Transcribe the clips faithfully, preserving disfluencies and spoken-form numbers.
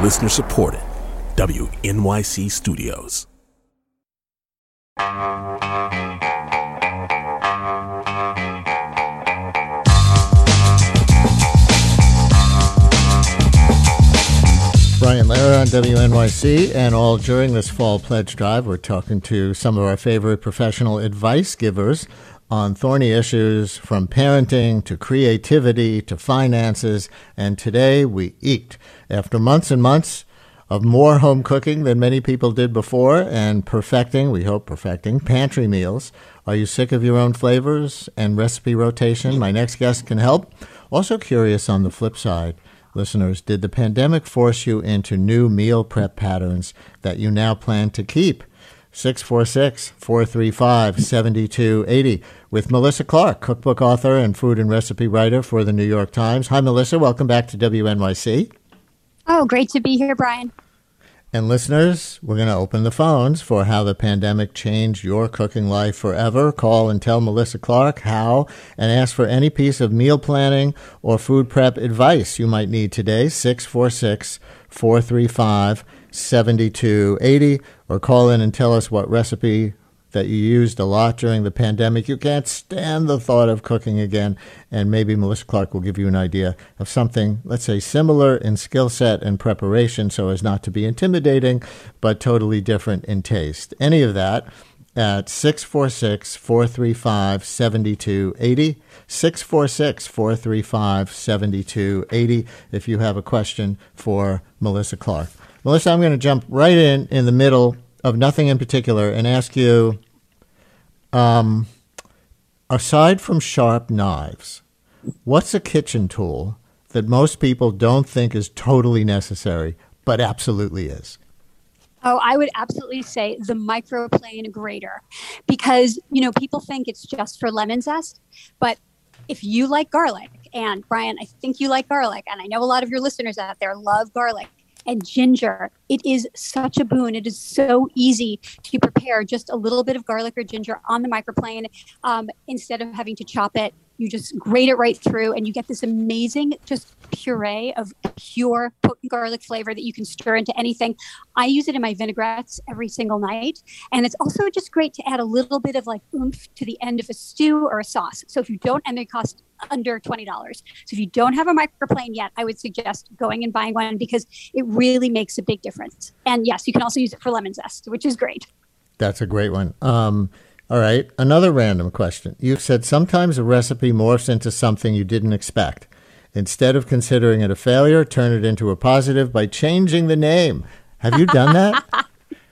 Listener supported. W N Y C Studios. Brian Lehrer on W N Y C, and all during this fall pledge drive, we're talking to some of our favorite professional advice givers on thorny issues from parenting to creativity to finances, and today we eked. After months and months of more home cooking than many people did before and perfecting, we hope perfecting, pantry meals, are you sick of your own flavors and recipe rotation? My next guest can help. Also curious on the flip side, listeners, did the pandemic force you into new meal prep patterns that you now plan to keep? six four six, four three five, seven two eight zero with Melissa Clark, cookbook author and food and recipe writer for the New York Times. Hi, Melissa. Welcome back to W N Y C. Oh, great to be here, Brian. And listeners, we're going to open the phones for how the pandemic changed your cooking life forever. Call and tell Melissa Clark how, and ask for any piece of meal planning or food prep advice you might need today. six four six, four three five, seven two eight zero, or call in and tell us what recipe that you used a lot during the pandemic you can't stand the thought of cooking again, and maybe Melissa Clark will give you an idea of something, let's say, similar in skill set and preparation so as not to be intimidating, but totally different in taste. Any of that at six four six, four three five, seven two eight zero, six four six, four three five, seven two eight zero if you have a question for Melissa Clark. Melissa, I'm going to jump right in in the middle of nothing in particular and ask you, um, aside from sharp knives, what's a kitchen tool that most people don't think is totally necessary, but absolutely is? Oh, I would absolutely say the microplane grater, because, you know, people think it's just for lemon zest, but if you like garlic, and Brian, I think you like garlic, and I know a lot of your listeners out there love garlic, and ginger, it is such a boon. It is so easy to prepare just a little bit of garlic or ginger on the microplane. Um, instead of having to chop it, you just grate it right through, and you get this amazing just puree of pure potent garlic flavor that you can stir into anything. I use it in my vinaigrettes every single night. And it's also just great to add a little bit of like oomph to the end of a stew or a sauce. So if you don't, and they cost under twenty dollars. So if you don't have a microplane yet, I would suggest going and buying one, because it really makes a big difference. And yes, you can also use it for lemon zest, which is great. That's a great one. Um, all right. Another random question. You've said sometimes a recipe morphs into something you didn't expect. Instead of considering it a failure, turn it into a positive by changing the name. Have you done that? I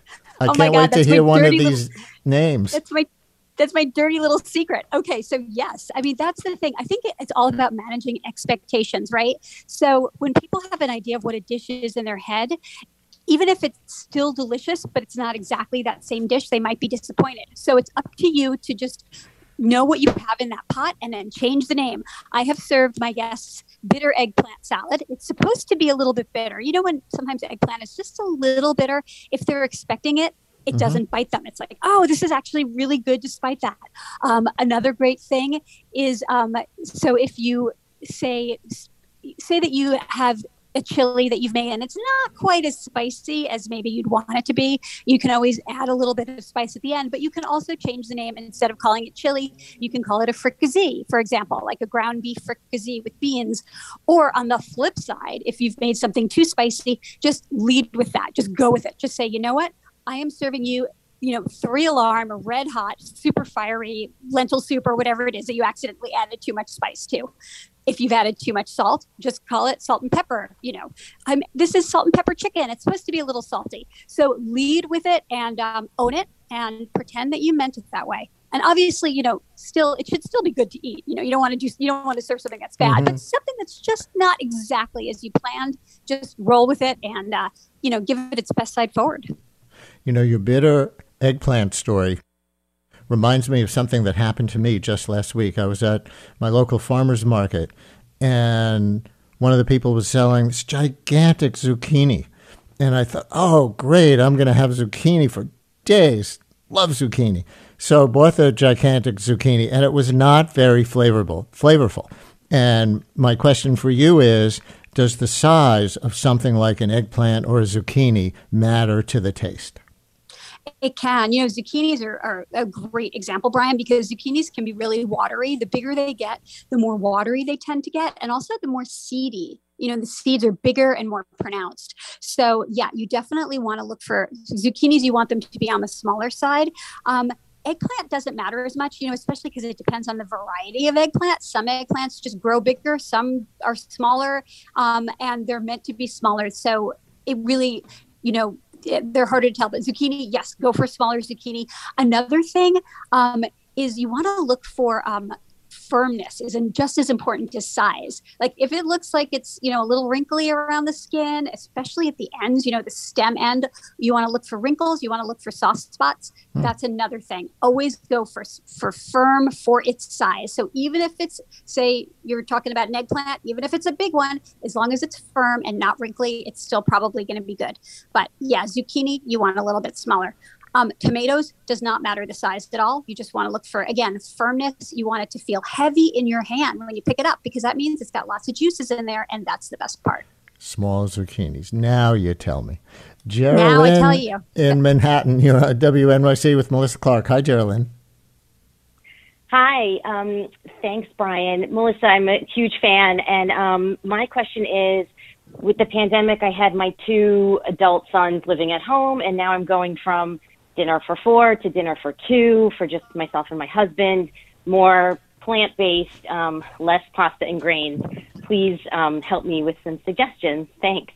oh can't God, wait to hear one of these little, names. That's my That's my dirty little secret. Okay, so yes, I mean, that's the thing. I think it's all about managing expectations, right? So when people have an idea of what a dish is in their head, even if it's still delicious, but it's not exactly that same dish, they might be disappointed. So it's up to you to just know what you have in that pot and then change the name. I have served my guests bitter eggplant salad. It's supposed to be a little bit bitter. You know, when sometimes eggplant is just a little bitter, if they're expecting it, it mm-hmm. doesn't bite them. It's like, oh, this is actually really good despite that. Um, another great thing is, um, so if you say, say that you have a chili that you've made and it's not quite as spicy as maybe you'd want it to be, you can always add a little bit of spice at the end, but you can also change the name. And instead of calling it chili, you can call it a fricassee, for example, like a ground beef fricassee with beans. Or on the flip side, if you've made something too spicy, just lead with that. Just go with it. Just say, you know what? I am serving you, you know, three alarm, red hot, super fiery lentil soup or whatever it is that you accidentally added too much spice to. If you've added too much salt, just call it salt and pepper. You know, I'm, this is salt and pepper chicken. It's supposed to be a little salty. So lead with it and um, own it and pretend that you meant it that way. And obviously, you know, still, it should still be good to eat. You know, you don't want to do, you don't want to serve something that's bad, mm-hmm. but something that's just not exactly as you planned, just roll with it and, uh, you know, give it its best side forward. You know, your bitter eggplant story reminds me of something that happened to me just last week. I was at my local farmer's market, and one of the people was selling this gigantic zucchini. And I thought, oh, great, I'm going to have zucchini for days. Love zucchini. So bought the gigantic zucchini, and it was not very flavorful. flavorful. And my question for you is, Does the size of something like an eggplant or a zucchini matter to the taste? It can. You know, zucchinis are, are a great example, Brian, because zucchinis can be really watery. The bigger they get, the more watery they tend to get, and also the more seedy. You know, the seeds are bigger and more pronounced. So, yeah, you definitely want to look for zucchinis. You want them to be on the smaller side. Um, eggplant doesn't matter as much, you know, especially because it depends on the variety of eggplant. Some eggplants just grow bigger, some are smaller, um, and they're meant to be smaller. So it really, you know, they're harder to tell. But zucchini, yes, go for smaller zucchini. Another thing um, is you want to look for um, firmness is just as important as size. Like if it looks like it's, you know, a little wrinkly around the skin, especially at the ends, you know, the stem end, you want to look for wrinkles, you want to look for soft spots. Hmm. That's another thing. Always go for, for firm for its size. So even if it's, say you're talking about an eggplant, even if it's a big one, as long as it's firm and not wrinkly, it's still probably going to be good. But yeah, zucchini, you want a little bit smaller. Um, tomatoes does not matter the size at all. You just want to look for, again, firmness. You want it to feel heavy in your hand when you pick it up, because that means it's got lots of juices in there, and that's the best part. Small zucchinis. Now you tell me. Geraldine now I tell you. In Manhattan, you're at W N Y C with Melissa Clark. Hi, Geraldine. Hi. Um, thanks, Brian. Melissa, I'm a huge fan. And um, my question is, with the pandemic, I had my two adult sons living at home, and now I'm going from dinner for four to dinner for two for just myself and my husband, more plant-based, um, less pasta and grains. Please um, help me with some suggestions. Thanks.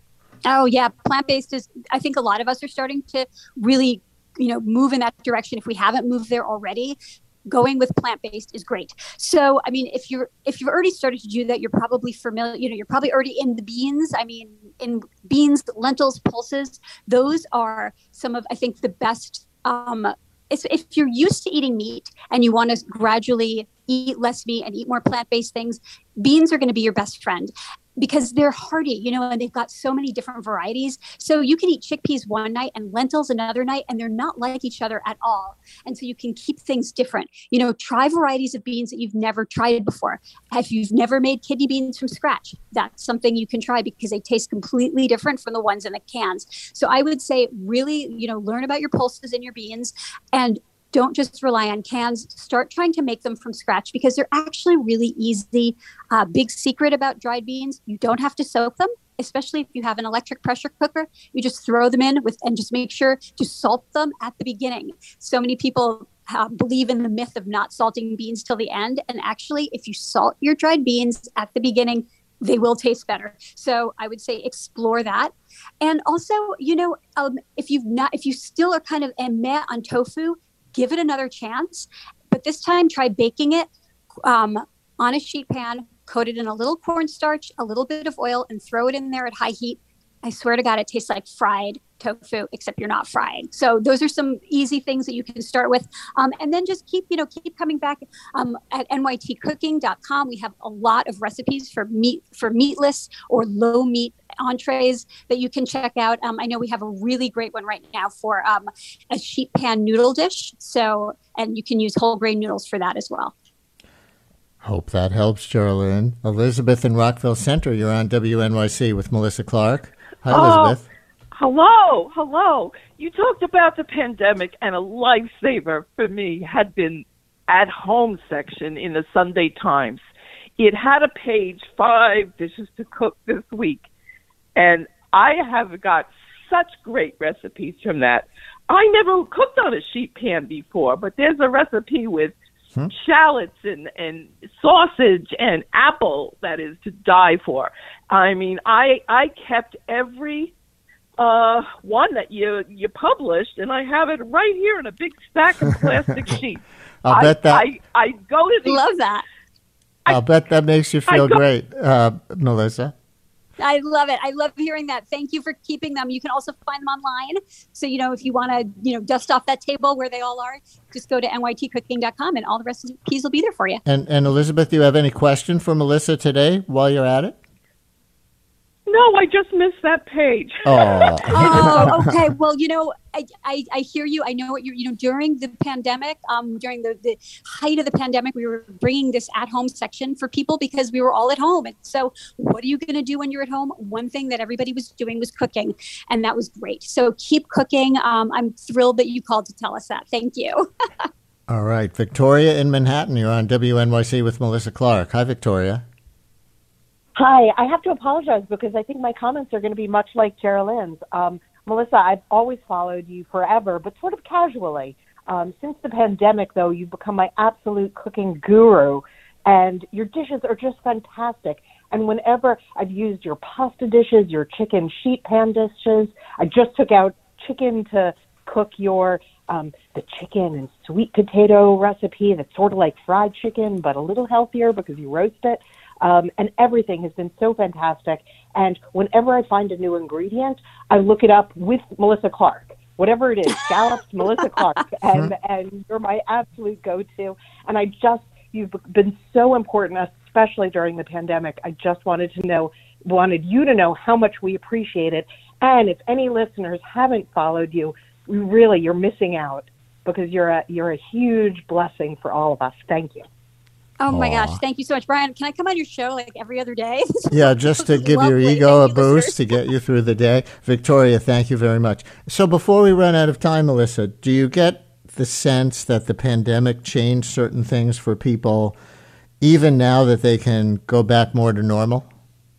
Oh, yeah. Plant-based is, I think a lot of us are starting to really, you know, move in that direction. If we haven't moved there already, going with plant-based is great. So, I mean, if you're, if you've already started to do that, you're probably familiar, you know, you're probably already in the beans. I mean, in beans, lentils, pulses, those are some of, I think, the best, um, if, if you're used to eating meat and you want to gradually eat less meat and eat more plant-based things, beans are going to be your best friend, because they're hearty, you know, and they've got so many different varieties. So you can eat chickpeas one night and lentils another night, and they're not like each other at all. And so you can keep things different. You know, try varieties of beans that you've never tried before. If you've never made kidney beans from scratch, that's something you can try, because they taste completely different from the ones in the cans. So I would say really, you know, learn about your pulses and your beans, and don't just rely on cans. Start trying to make them from scratch, because they're actually really easy. Uh, big secret about dried beans, you don't have to soak them, especially if you have an electric pressure cooker. You just throw them in with, and just make sure to salt them at the beginning. So many people uh, believe in the myth of not salting beans till the end. And actually, if you salt your dried beans at the beginning, they will taste better. So I would say explore that. And also, you know, um, if you've not, if you still are kind of meh on tofu, give it another chance, but this time try baking it um, on a sheet pan, coat it in a little cornstarch, a little bit of oil, and throw it in there at high heat. I swear to God, it tastes like fried tofu, except you're not fried. So those are some easy things that you can start with. Um, and then just keep, you know, keep coming back um, at N Y T cooking dot com. We have a lot of recipes for meat, for meatless or low meat entrees that you can check out. Um, I know we have a really great one right now for um, a sheet pan noodle dish. So, and you can use whole grain noodles for that as well. Hope that helps, Geraldine. Elizabeth in Rockville Center, you're on W N Y C with Melissa Clark. Hi, Elizabeth. Oh, hello, hello. You talked about the pandemic, and a lifesaver for me had been at home section in the Sunday Times. It had a page, five dishes to cook this week, and I have got such great recipes from that. I never cooked on a sheet pan before, but there's a recipe with hmm. shallots and, and sausage and apple that is to die for. I mean, I I kept every uh, one that you you published, and I have it right here in a big stack of plastic sheets. I'll I, bet that. I, I go to these. Love that. I'll I, bet that makes you feel go, great, uh, Melissa. I love it. I love hearing that. Thank you for keeping them. You can also find them online. So, you know, if you want to, you know, dust off that table where they all are, just go to N Y T cooking dot com and all the recipes will be there for you. And, and Elizabeth, do you have any question for Melissa today while you're at it? No, no, I just missed that page. Oh. Oh, okay. Well, you know, I, I, I hear you. I know what you're, you know, during the pandemic, um, during the, the height of the pandemic, we were bringing this at-home section for people because we were all at home. And so what are you going to do when you're at home? One thing that everybody was doing was cooking, and that was great. So keep cooking. Um, I'm thrilled that you called to tell us that. Thank you. All right. Victoria in Manhattan, you're on W N Y C with Melissa Clark. Hi, Victoria. Hi, I have to apologize because I think my comments are going to be much like Geraldine's. Um, Melissa, I've always followed you forever, but sort of casually. Um, since the pandemic, though, you've become my absolute cooking guru, and your dishes are just fantastic. And whenever I've used your pasta dishes, your chicken sheet pan dishes, I just took out chicken to cook your um, the chicken and sweet potato recipe that's sort of like fried chicken, but a little healthier because you roast it. Um, and everything has been so fantastic. And whenever I find a new ingredient, I look it up with Melissa Clark. Whatever it is, scallops, Melissa Clark, and, and you're my absolute go-to. And I just, you've been so important, especially during the pandemic. I just wanted to know, wanted you to know how much we appreciate it. And if any listeners haven't followed you, we really, you're missing out because you're a, you're a huge blessing for all of us. Thank you. Oh my Aw. gosh. Thank you so much, Brian. Can I come on your show like every other day? Yeah, just to give your Lovely. ego a Thank you, boost listeners. to get you through the day. Victoria, thank you very much. So before we run out of time, Melissa, do you get the sense that the pandemic changed certain things for people, even now that they can go back more to normal?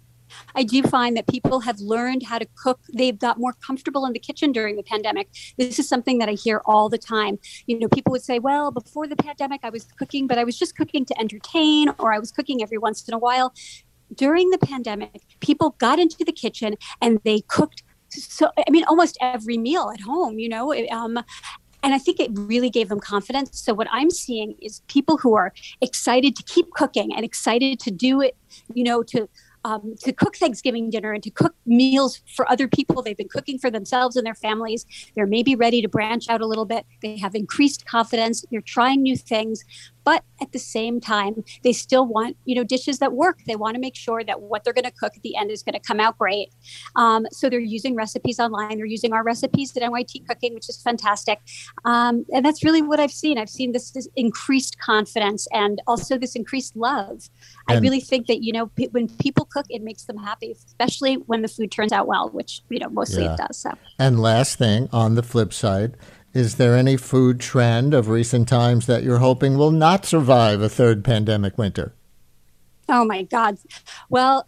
I do find that people have learned how to cook. They've got more comfortable in the kitchen during the pandemic. This is something that I hear all the time. You know, people would say, well, before the pandemic, I was cooking, but I was just cooking to entertain, or I was cooking every once in a while. During the pandemic, people got into the kitchen and they cooked. So, I mean, almost every meal at home, you know, um, and I think it really gave them confidence. So what I'm seeing is people who are excited to keep cooking and excited to do it, you know, to Um, to cook Thanksgiving dinner and to cook meals for other people. They've been cooking for themselves and their families. They're maybe ready to branch out a little bit. They have increased confidence. They're trying new things. But at the same time, they still want, you know, dishes that work. They want to make sure that what they're going to cook at the end is going to come out great. Um, so they're using recipes online. They're using our recipes at N Y T Cooking, which is fantastic. Um, and that's really what I've seen. I've seen this, this increased confidence and also this increased love. I And- really think that, you know, pe- when people cook, it makes them happy, especially when the food turns out well, which, you know, mostly Yeah. it does. So. And last thing, on the flip side, is there any food trend of recent times that you're hoping will not survive a third pandemic winter? Oh my God. Well,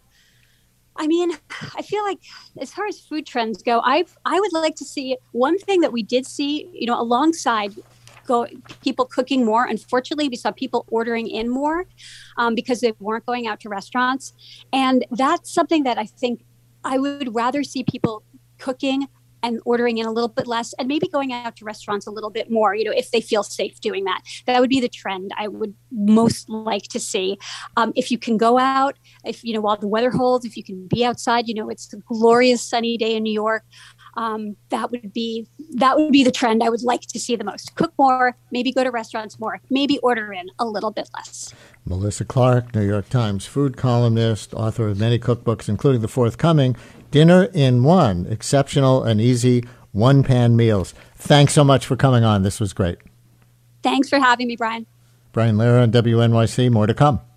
I mean, I feel like as far as food trends go, I I would like to see one thing that we did see, you know, alongside go people cooking more. Unfortunately, we saw people ordering in more um, because they weren't going out to restaurants. And that's something that I think I would rather see people cooking and ordering in a little bit less and maybe going out to restaurants a little bit more, you know, if they feel safe doing that. That would be the trend I would most like to see. Um, if you can go out, if, you know, while the weather holds, if you can be outside, you know, it's a glorious sunny day in New York. Um, that would be, that would be the trend I would like to see the most. Cook more, maybe go to restaurants more, maybe order in a little bit less. Melissa Clark, New York Times food columnist, author of many cookbooks, including the forthcoming Dinner in One, exceptional and easy one-pan meals. Thanks so much for coming on. This was great. Thanks for having me, Brian. Brian Lehrer on W N Y C. More to come.